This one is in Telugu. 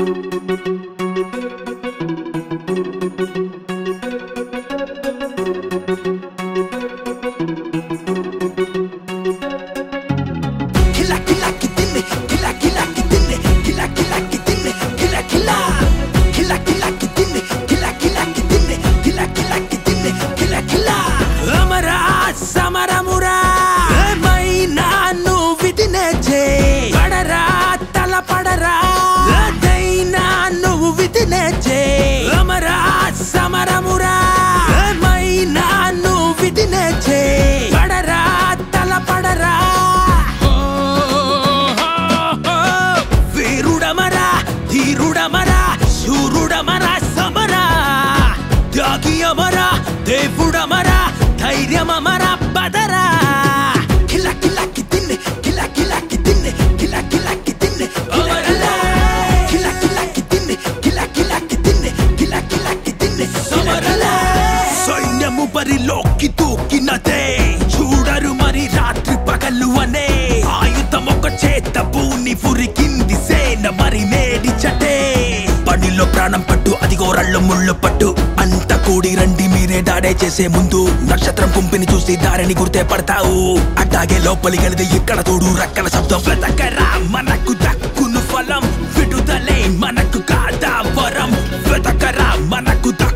దేవుడమరా ధైర్యమరా బదరా కిల కిల కి తిన్నే కిల కిల కి తిన్నే కిల కిల కి తిన్నే అమరలా కిల కిల కి తిన్నే కిల కిల కి తిన్నే కిల కిల కి తిన్నే అమరలా సైన్యము బరిలోకి దూకినదే చూడరు మరి రాత్రి పగలు అనే ఆయుధం ఒక చేత భూని ఫురికింది సేన మరి నేడిచటే పనిలో ప్రాణం పట్టు అదిగో రళ్ళు ముళ్ళు పట్టు అంత కూడి రండి మీరే దాడే చేసే ముందు నక్షత్రం కుంపిని చూసి దారిని గుర్తే పడతావు అట్టాగే లోపలి గలిది ఇక్కడ తోడు రక్కల శబ్దం వెతకరా మనకు దక్కును ఫలం విడుదలే మనకు కాదా వరం వెతకరా మనకు